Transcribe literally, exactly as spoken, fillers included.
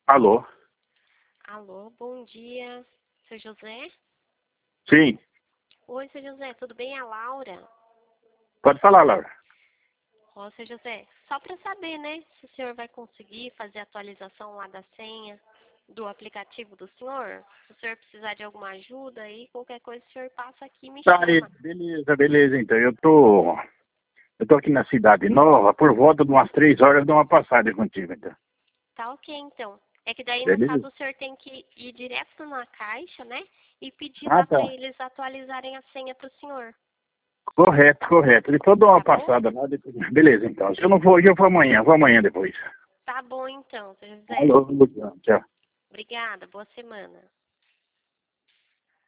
Alô? Alô, bom dia, seu José? Sim, Oi, seu José, tudo bem? É a Laura. pode falar, Laura. Ó, seu José, só para saber, né, se o senhor vai conseguir fazer a atualização lá da senha do aplicativo do senhor. Se o senhor precisar de alguma ajuda aí, qualquer coisa o senhor passa aqui e me Tá aí, chama. beleza, beleza, então. Eu tô. Eu tô aqui na Cidade Nova, por volta de umas três horas eu dou uma passada contigo, então. Tá ok, então. É que daí, no caso, Beleza? o senhor tem que ir direto na caixa, né, e pedir Ah, lá para tá. eles atualizarem a senha para o senhor. Correto, correto. Depois eu dou uma Tá bom? passada lá. Depois... Beleza, então. Se eu não for hoje, eu vou amanhã. Vou amanhã depois. Tá bom, então, seu José. Alô, tchau. Obrigada, boa semana.